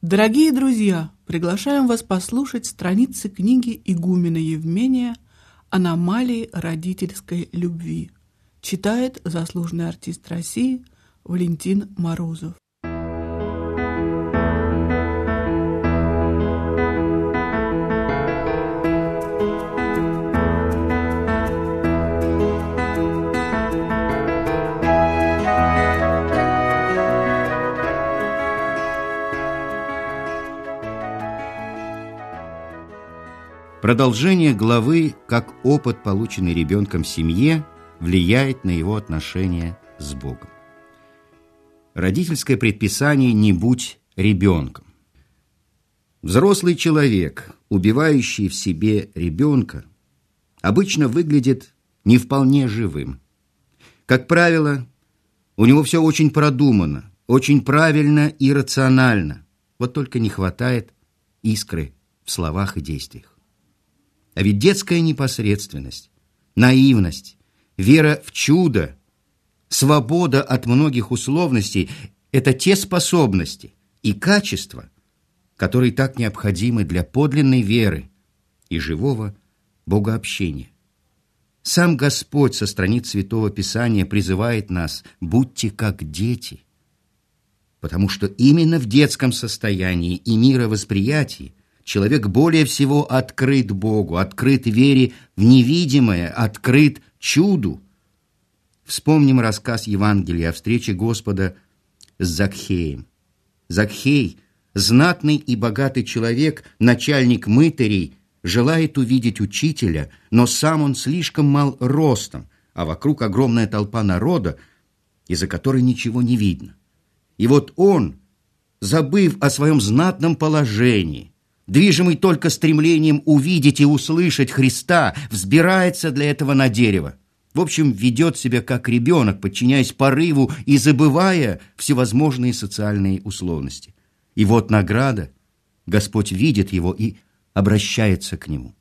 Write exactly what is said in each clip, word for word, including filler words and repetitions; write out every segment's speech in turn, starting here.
Дорогие друзья, приглашаем вас послушать страницы книги игумена Евмения «Аномалии родительской любви». Читает заслуженный артист России Валентин Морозов. Продолжение главы «Как опыт, полученный ребенком в семье, влияет на его отношения с Богом». Родительское предписание «не будь ребенком». Взрослый человек, убивающий в себе ребенка, обычно выглядит не вполне живым. Как правило, у него все очень продумано, очень правильно и рационально, вот только не хватает искры в словах и действиях. А ведь детская непосредственность, наивность, вера в чудо, свобода от многих условностей – это те способности и качества, которые так необходимы для подлинной веры и живого богообщения. Сам Господь со страниц Святого Писания призывает нас: «Будьте как дети», потому что именно в детском состоянии и мировосприятии человек более всего открыт Богу, открыт вере в невидимое, открыт чуду. Вспомним рассказ Евангелия о встрече Господа с Закхеем. Закхей, знатный и богатый человек, начальник мытарей, желает увидеть учителя, но сам он слишком мал ростом, а вокруг огромная толпа народа, из-за которой ничего не видно. И вот он, забыв о своем знатном положении, движимый только стремлением увидеть и услышать Христа, взбирается для этого на дерево. В общем, ведет себя как ребенок, подчиняясь порыву и забывая всевозможные социальные условности. И вот награда. Господь видит его и обращается к нему.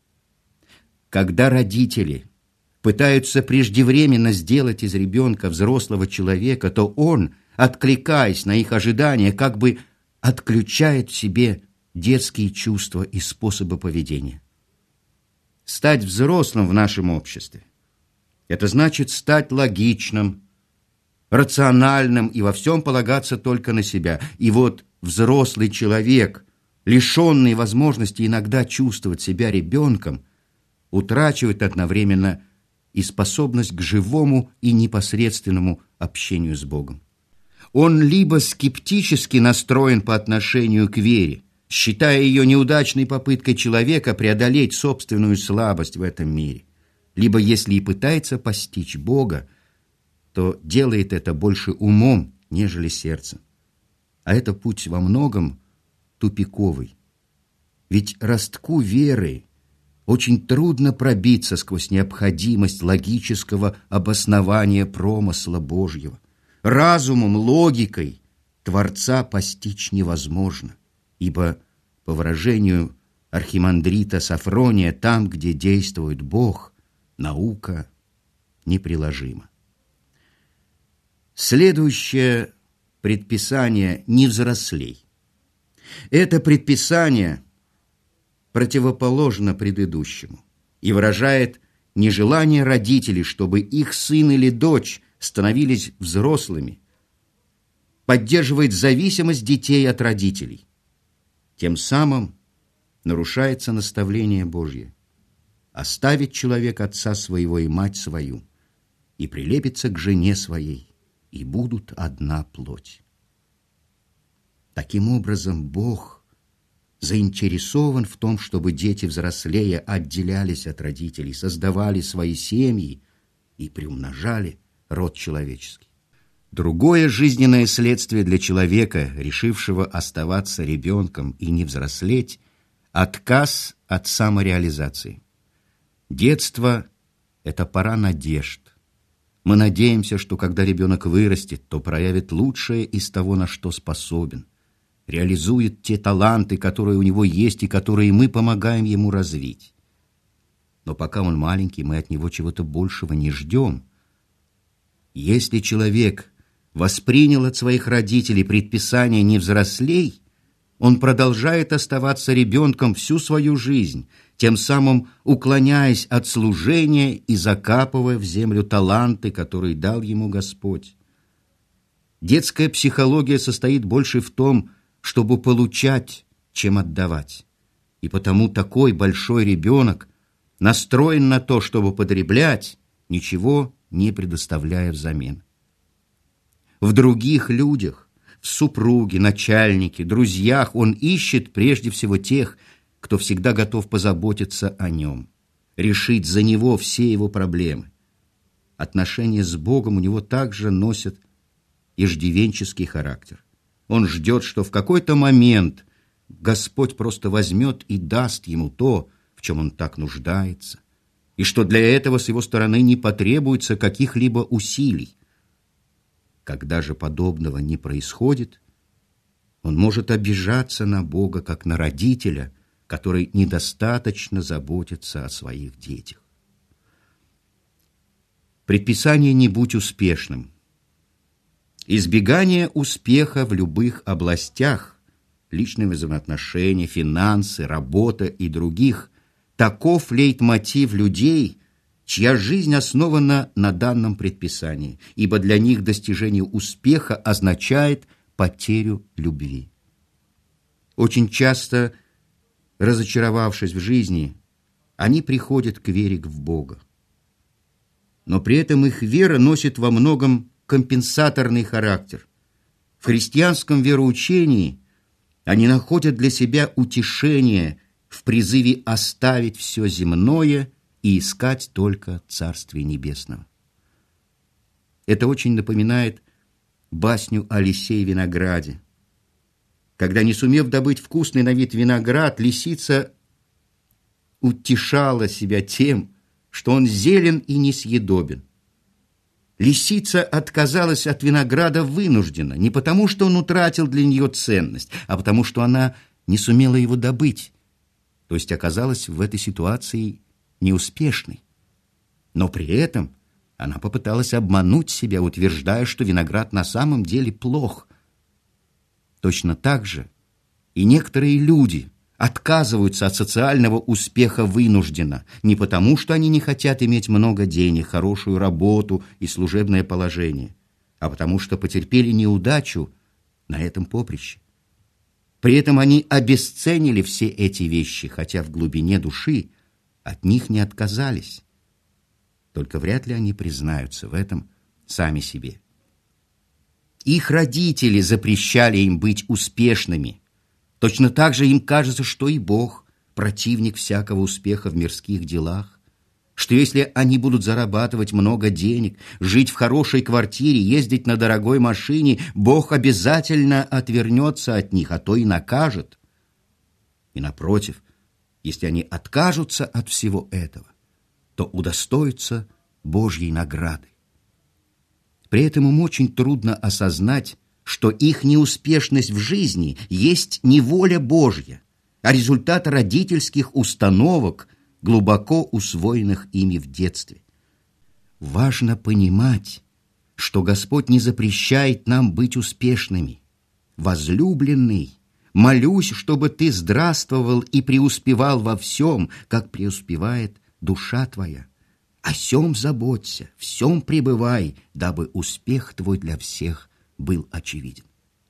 Когда родители пытаются преждевременно сделать из ребенка взрослого человека, то он, откликаясь на их ожидания, как бы отключает в себе детские чувства и способы поведения. Стать взрослым в нашем обществе – это значит стать логичным, рациональным и во всем полагаться только на себя. И вот взрослый человек, лишенный возможности иногда чувствовать себя ребенком, утрачивает одновременно и способность к живому и непосредственному общению с Богом. Он либо скептически настроен по отношению к вере, считая ее неудачной попыткой человека преодолеть собственную слабость в этом мире, либо, если и пытается постичь Бога, то делает это больше умом, нежели сердцем. А это путь во многом тупиковый. Ведь ростку веры очень трудно пробиться сквозь необходимость логического обоснования промысла Божьего. Разумом, логикой Творца постичь невозможно, ибо, по выражению архимандрита Сафрония, там, где действует Бог, наука неприложима. Следующее предписание «не взрослей». Это предписание противоположно предыдущему и выражает нежелание родителей, чтобы их сын или дочь становились взрослыми, поддерживает зависимость детей от родителей. Тем самым нарушается наставление Божье: оставить человек отца своего и мать свою, и прилепится к жене своей, и будут одна плоть. Таким образом, Бог заинтересован в том, чтобы дети, взрослея, отделялись от родителей, создавали свои семьи и приумножали род человеческий. Другое жизненное следствие для человека, решившего оставаться ребенком и не взрослеть – отказ от самореализации. Детство – это пора надежд. Мы надеемся, что когда ребенок вырастет, то проявит лучшее из того, на что способен, реализует те таланты, которые у него есть и которые мы помогаем ему развить. Но пока он маленький, мы от него чего-то большего не ждем. Если человек воспринял от своих родителей предписание «не взрослей», Он продолжает оставаться ребенком всю свою жизнь, тем самым уклоняясь от служения и закапывая в землю таланты, которые дал ему Господь. Детская психология состоит больше в том, чтобы получать, чем отдавать. И потому такой большой ребенок настроен на то, чтобы потреблять, ничего не предоставляя взамен. В других людях, в супруге, начальнике, друзьях он ищет прежде всего тех, кто всегда готов позаботиться о нем, решить за него все его проблемы. Отношения с Богом у него также носят иждивенческий характер. Он ждет, что в какой-то момент Господь просто возьмет и даст ему то, в чем он так нуждается, и что для этого с его стороны не потребуется каких-либо усилий. Когда же подобного не происходит, он может обижаться на Бога, как на родителя, который недостаточно заботится о своих детях. Предписание «не будь успешным». Избегание успеха в любых областях, личные взаимоотношения, финансы, работа и других, таков лейтмотив людей, чья жизнь основана на данном предписании, ибо для них достижение успеха означает потерю любви. Очень часто, разочаровавшись в жизни, они приходят к вере в Бога. Но при этом их вера носит во многом компенсаторный характер. В христианском вероучении они находят для себя утешение в призыве оставить все земное и искать только Царствие Небесного. Это очень напоминает басню о лисе и винограде. Когда, не сумев добыть вкусный на вид виноград, лисица утешала себя тем, что он зелен и несъедобен. Лисица отказалась от винограда вынужденно, не потому, что он утратил для нее ценность, а потому, что она не сумела его добыть, то есть оказалась в этой ситуации неуспешной. Но при этом она попыталась обмануть себя, утверждая, что виноград на самом деле плох. Точно так же и некоторые люди отказываются от социального успеха вынужденно, не потому, что они не хотят иметь много денег, хорошую работу и служебное положение, а потому что потерпели неудачу на этом поприще. При этом они обесценили все эти вещи, хотя в глубине души от них не отказались. Только вряд ли они признаются в этом сами себе. Их родители запрещали им быть успешными. Точно так же им кажется, что и Бог противник всякого успеха в мирских делах, что если они будут зарабатывать много денег, жить в хорошей квартире, ездить на дорогой машине, Бог обязательно отвернется от них, а то и накажет. И напротив, если они откажутся от всего этого, то удостоятся Божьей награды. При этом им очень трудно осознать, что их неуспешность в жизни есть не воля Божья, а результат родительских установок, глубоко усвоенных ими в детстве. Важно понимать, что Господь не запрещает нам быть успешными. «Возлюбленный, молюсь, чтобы ты здравствовал и преуспевал во всем, как преуспевает душа твоя. О сем заботься, в сем пребывай, дабы успех твой для всех был очевиден».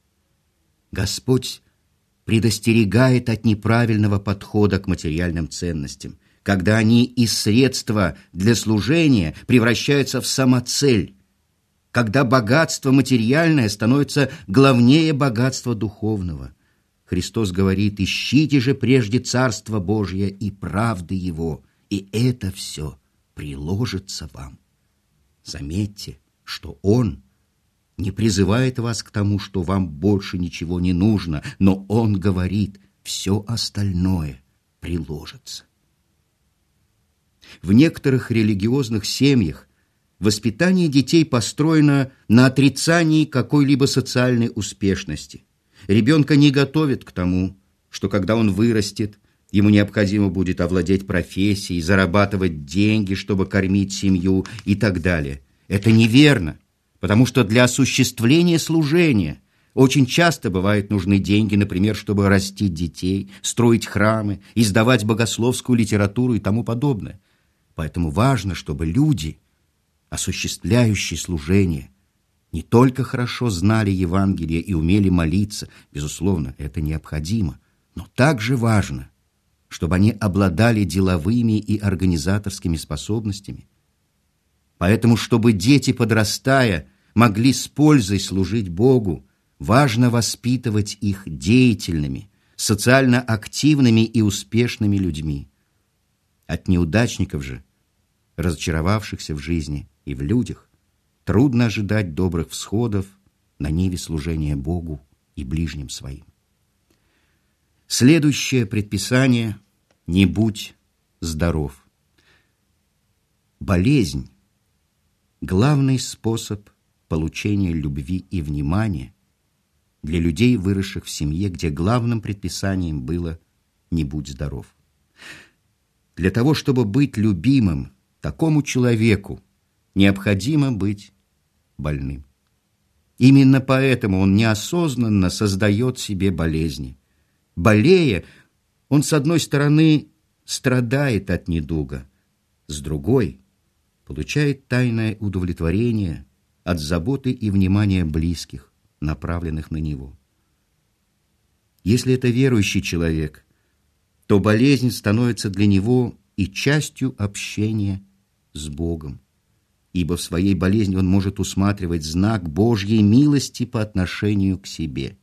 Господь предостерегает от неправильного подхода к материальным ценностям, когда они из средства для служения превращаются в самоцель, когда богатство материальное становится главнее богатства духовного. Христос говорит: «Ищите же прежде Царство Божие и правды Его, и это все приложится вам». Заметьте, что Он не призывает вас к тому, что вам больше ничего не нужно, но Он говорит: все остальное приложится. В некоторых религиозных семьях воспитание детей построено на отрицании какой-либо социальной успешности. Ребенка не готовят к тому, что когда он вырастет, ему необходимо будет овладеть профессией, зарабатывать деньги, чтобы кормить семью и так далее. Это неверно, потому что для осуществления служения Очень часто бывает нужны деньги, например, чтобы растить детей, строить храмы, издавать богословскую литературу и тому подобное. Поэтому важно, чтобы люди, осуществляющие служение, не только хорошо знали Евангелие и умели молиться, безусловно, это необходимо, но также важно, чтобы они обладали деловыми и организаторскими способностями. Поэтому, чтобы дети, подрастая, могли с пользой служить Богу, важно воспитывать их деятельными, социально активными и успешными людьми. От неудачников же, разочаровавшихся в жизни и в людях, трудно ожидать добрых всходов на ниве служения Богу и ближним своим. Следующее предписание – не будь здоров. Болезнь – главный способ получения любви и внимания для людей, выросших в семье, где главным предписанием было «не будь здоров». Для того, чтобы быть любимым такому человеку, необходимо быть больным. Именно поэтому он неосознанно создает себе болезни. Болея, он, с одной стороны, страдает от недуга, с другой – получает тайное удовлетворение от заботы и внимания близких, направленных на него. Если это верующий человек, то болезнь становится для него и частью общения с Богом, ибо в своей болезни он может усматривать знак Божьей милости по отношению к себе.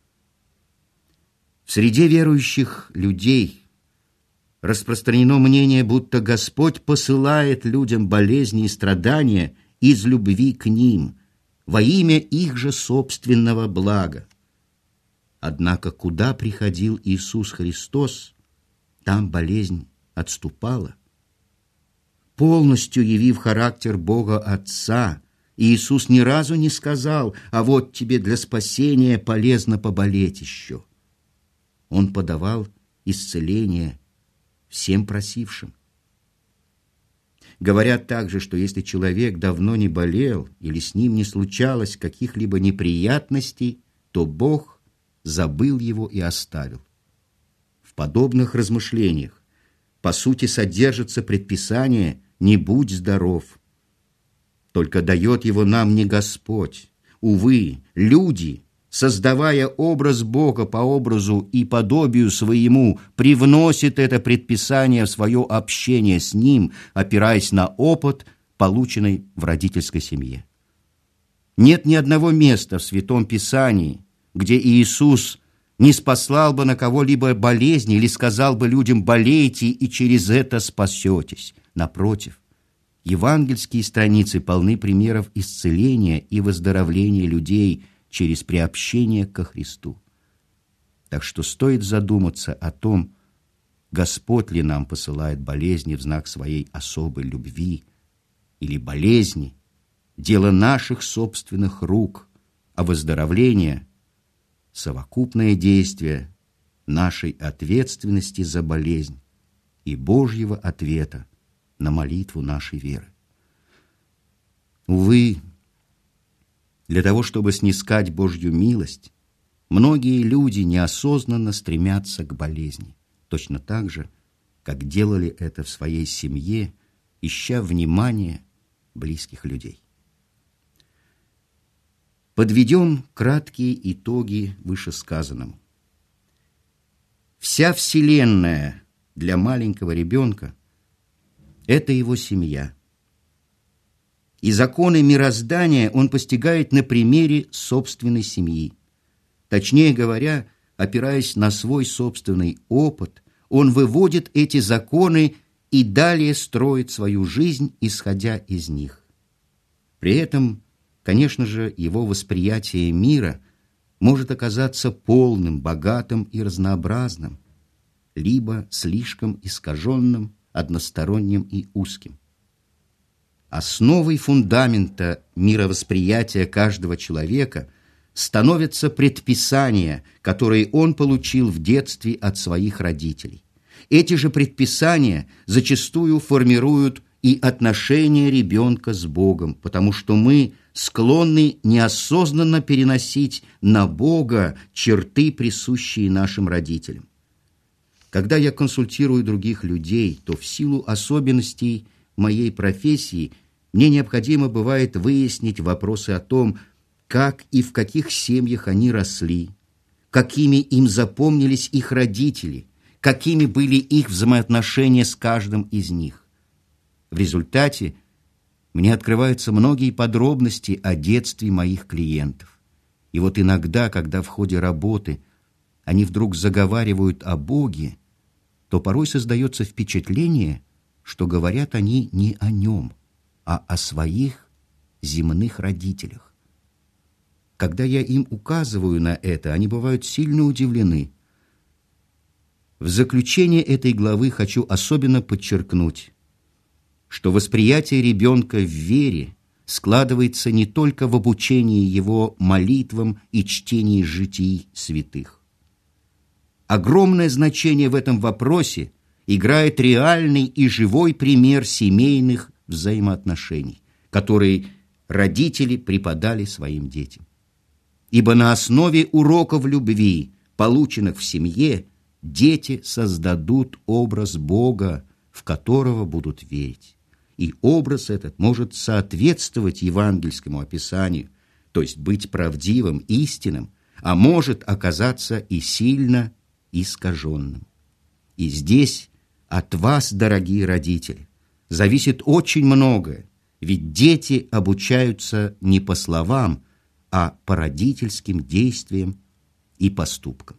В среде верующих людей распространено мнение, будто Господь посылает людям болезни и страдания из любви к ним, во имя их же собственного блага. Однако, куда приходил Иисус Христос, там болезнь отступала. Полностью явив характер Бога Отца, Иисус ни разу не сказал: «А вот тебе для спасения полезно поболеть еще». Он подавал исцеление всем просившим. Говорят также, что если человек давно не болел или с ним не случалось каких-либо неприятностей, то Бог забыл его и оставил. В подобных размышлениях по сути содержится предписание «не будь здоров». Только дает его нам не Господь. Увы, люди, создавая образ Бога по образу и подобию своему, привносят это предписание в свое общение с Ним, опираясь на опыт, полученный в родительской семье. Нет ни одного места в Святом Писании, где Иисус не спаслал бы на кого-либо болезни или сказал бы людям: «болейте, и через это спасетесь». Напротив, евангельские страницы полны примеров исцеления и выздоровления людей через приобщение ко Христу. Так что стоит задуматься о том, Господь ли нам посылает болезни в знак своей особой любви, или болезни – дело наших собственных рук, а выздоровление – совокупное действие нашей ответственности за болезнь и Божьего ответа на молитву нашей веры. Увы, для того, чтобы снискать Божью милость, многие люди неосознанно стремятся к болезни, точно так же, как делали это в своей семье, ища внимания близких людей. Подведем краткие итоги вышесказанному. Вся Вселенная для маленького ребенка – это его семья. И законы мироздания он постигает на примере собственной семьи. Точнее говоря, опираясь на свой собственный опыт, он выводит эти законы и далее строит свою жизнь, исходя из них. При этом, конечно же, его восприятие мира может оказаться полным, богатым и разнообразным, либо слишком искаженным, односторонним и узким. Основой фундамента мировосприятия каждого человека становятся предписания, которые он получил в детстве от своих родителей. Эти же предписания зачастую формируют и отношения ребенка с Богом, потому что мы склонны неосознанно переносить на Бога черты, присущие нашим родителям. Когда я консультирую других людей, то в силу особенностей моей профессии мне необходимо бывает выяснить вопросы о том, как и в каких семьях они росли, какими им запомнились их родители, какими были их взаимоотношения с каждым из них. В результате мне открываются многие подробности о детстве моих клиентов. И вот иногда, когда в ходе работы они вдруг заговаривают о Боге, то порой создается впечатление, что говорят они не о нем, а о своих земных родителях. Когда я им указываю на это, они бывают сильно удивлены. В заключение этой главы хочу особенно подчеркнуть, что восприятие ребенка в вере складывается не только в обучении его молитвам и чтении житий святых. Огромное значение в этом вопросе играет реальный и живой пример семейных взаимоотношений, которые родители преподали своим детям. Ибо на основе уроков любви, полученных в семье, дети создадут образ Бога, в которого будут верить. И образ этот может соответствовать евангельскому описанию, то есть быть правдивым, истинным, а может оказаться и сильно искаженным. И здесь от вас, дорогие родители, зависит очень многое, ведь дети обучаются не по словам, а по родительским действиям и поступкам.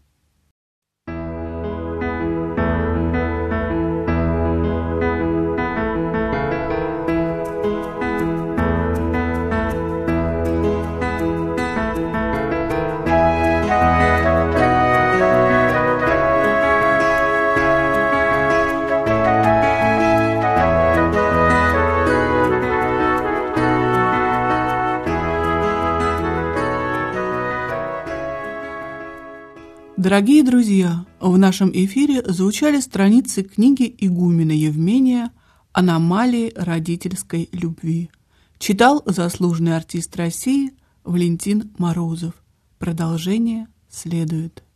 Дорогие друзья, в нашем эфире звучали страницы книги игумена Евмения «Аномалии родительской любви». Читал заслуженный артист России Валентин Морозов. Продолжение следует.